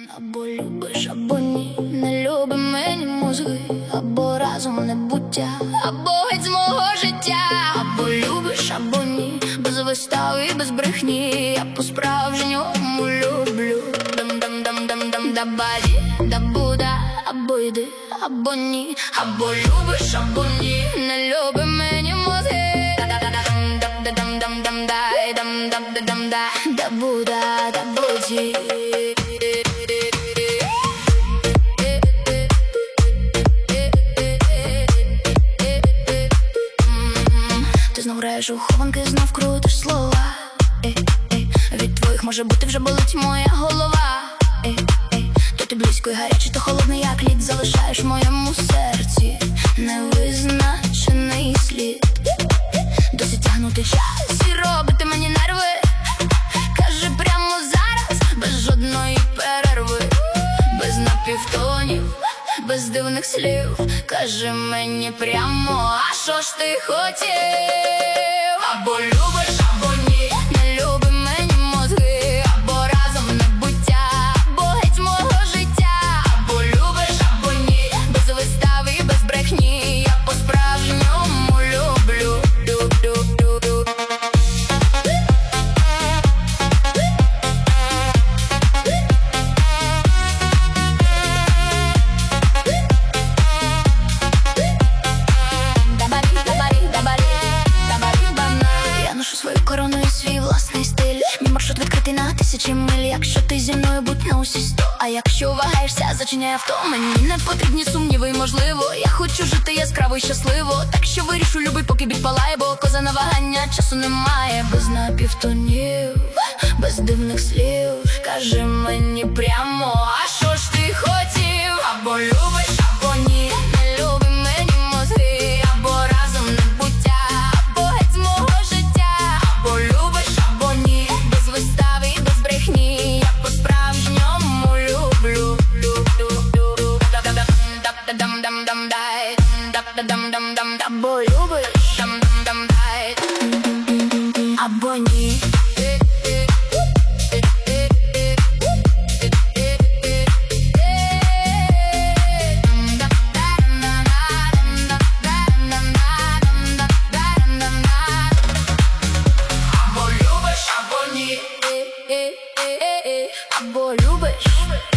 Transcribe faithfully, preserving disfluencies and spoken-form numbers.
Або любиш, або ні, не люби мені мозги, або разом небуття, або геть з мого життя. Або любиш, або ні, без вистав і без брехні. Я по-справжньому люблю. Дам-дам-дам-дам-дам-да-баді, да-буда. Або йди, або ні, або любиш, або ні, не люби мені мозги. Дам-дам-дам-дам-дай, дам-дам-дам-да, да-буда, да-буді. Ти знов граєш у хованки, знов крутиш слова. Ей, ей. Від твоїх може бути вже болить моя голова. Ей, ей. То ти близько і гарячий, то холодний, як лід. Залишаєш в моєму серці невизначений слід. Досить тягнути час і робити мені нерви. Кажи прямо зараз, без жодної перерви, без напівтонів, без дивних слів. Кажи мені прямо, а що ж ти хотів? Або любиш, або ні, не люби мені мозги, або разом небуття, або геть з мого життя. Або любиш, або ні, без вистав і без брехні. Я по-справжньому люблю, люблю, люблю. Я ношу свою корону і свій власний стиль. Мій маршрут відкритий на тисячі миль. Якщо ти зі мною, будь на усі сто. А якщо вагаєшся, зачиняй авто. Мені не потрібні сумніви, можливо. Я хочу жити яскраво і щасливо. Так що вирішу, люби, поки біль палає. Бо коза на вагання часу немає. Без напівтонів, без дивних слів. Кажи мені прямо, а що ж ти хотів? Або любиш, або ні, не люби мені мозги, або разом небуття, або геть з мого життя. Або любиш, або ні, без вистав і без брехні. Я по-справжньому люблю, люблю, люблю. Дам-дам-дам-дай, дам-дам-дам-дам. Або любиш, дам-дам-дам-дай, або ні. Або любиш, або ні, або любиш.